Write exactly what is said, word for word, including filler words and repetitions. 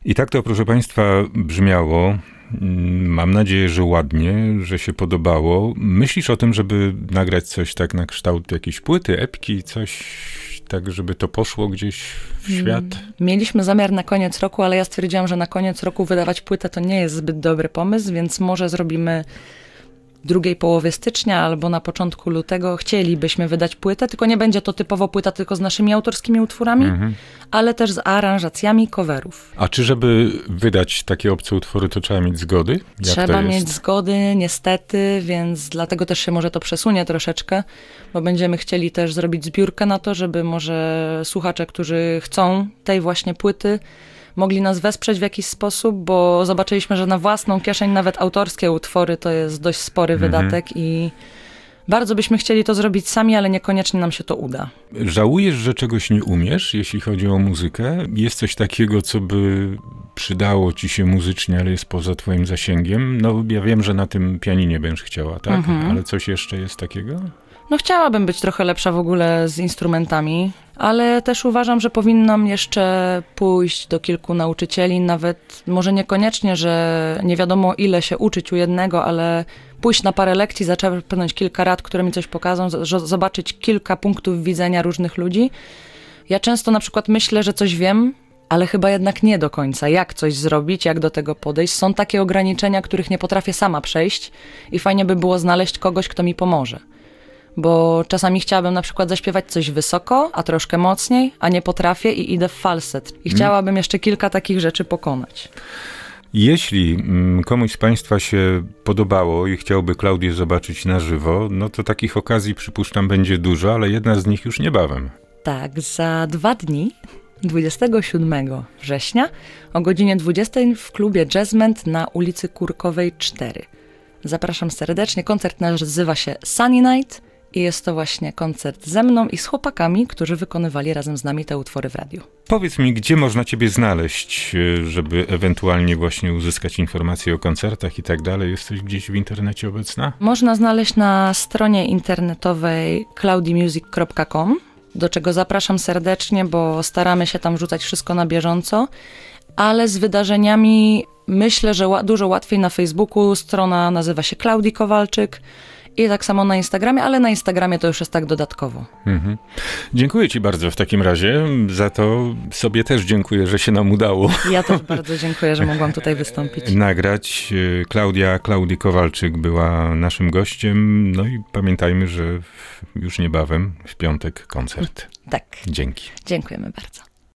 I tak to, proszę Państwa, brzmiało. Mam nadzieję, że ładnie, że się podobało. Myślisz o tym, żeby nagrać coś tak na kształt jakiejś płyty, epki, coś tak, żeby to poszło gdzieś w świat? Mieliśmy zamiar na koniec roku, ale ja stwierdziłam, że na koniec roku wydawać płytę to nie jest zbyt dobry pomysł, więc może zrobimy w drugiej połowie stycznia albo na początku lutego. Chcielibyśmy wydać płytę, tylko nie będzie to typowo płyta tylko z naszymi autorskimi utworami, mhm. ale też z aranżacjami coverów. A czy żeby wydać takie obce utwory, to trzeba mieć zgody? Jak trzeba mieć zgody, niestety, więc dlatego też się może to przesunie troszeczkę, bo będziemy chcieli też zrobić zbiórkę na to, żeby może słuchacze, którzy chcą tej właśnie płyty, mogli nas wesprzeć w jakiś sposób, bo zobaczyliśmy, że na własną kieszeń nawet autorskie utwory to jest dość spory mhm. wydatek i bardzo byśmy chcieli to zrobić sami, ale niekoniecznie nam się to uda. Żałujesz, że czegoś nie umiesz, jeśli chodzi o muzykę? Jest coś takiego, co by przydało ci się muzycznie, ale jest poza twoim zasięgiem? No ja wiem, że na tym pianinie będziesz chciała, tak? Mhm. Ale coś jeszcze jest takiego? No chciałabym być trochę lepsza w ogóle z instrumentami, ale też uważam, że powinnam jeszcze pójść do kilku nauczycieli, nawet może niekoniecznie, że nie wiadomo ile się uczyć u jednego, ale pójść na parę lekcji, zaczerpnąć kilka rad, które mi coś pokażą, zobaczyć kilka punktów widzenia różnych ludzi. Ja często na przykład myślę, że coś wiem, ale chyba jednak nie do końca. Jak coś zrobić, jak do tego podejść. Są takie ograniczenia, których nie potrafię sama przejść i fajnie by było znaleźć kogoś, kto mi pomoże. Bo czasami chciałabym na przykład zaśpiewać coś wysoko, a troszkę mocniej, a nie potrafię i idę w falset. I chciałabym jeszcze kilka takich rzeczy pokonać. Jeśli komuś z Państwa się podobało i chciałby Klaudię zobaczyć na żywo, no to takich okazji, przypuszczam, będzie dużo, ale jedna z nich już niebawem. Tak, za dwa dni, dwudziestego siódmego września o godzinie dwudziestej w klubie Jazzment na ulicy Kurkowej cztery. Zapraszam serdecznie. Koncert nazywa się Sunny Night i jest to właśnie koncert ze mną i z chłopakami, którzy wykonywali razem z nami te utwory w radiu. Powiedz mi, gdzie można ciebie znaleźć, żeby ewentualnie właśnie uzyskać informacje o koncertach i tak dalej? Jesteś gdzieś w internecie obecna? Można znaleźć na stronie internetowej cloudy music kropka com, do czego zapraszam serdecznie, bo staramy się tam wrzucać wszystko na bieżąco, ale z wydarzeniami myślę, że dużo łatwiej na Facebooku. Strona nazywa się Klaudii Kowalczyk i tak samo na Instagramie, ale na Instagramie to już jest tak dodatkowo. Mhm. Dziękuję ci bardzo w takim razie. Za to sobie też dziękuję, że się nam udało. Ja też bardzo dziękuję, że mogłam tutaj wystąpić. Nagrać. Klaudia, Klaudii Kowalczyk była naszym gościem. No i pamiętajmy, że już niebawem w piątek koncert. Tak. Dzięki. Dziękujemy bardzo.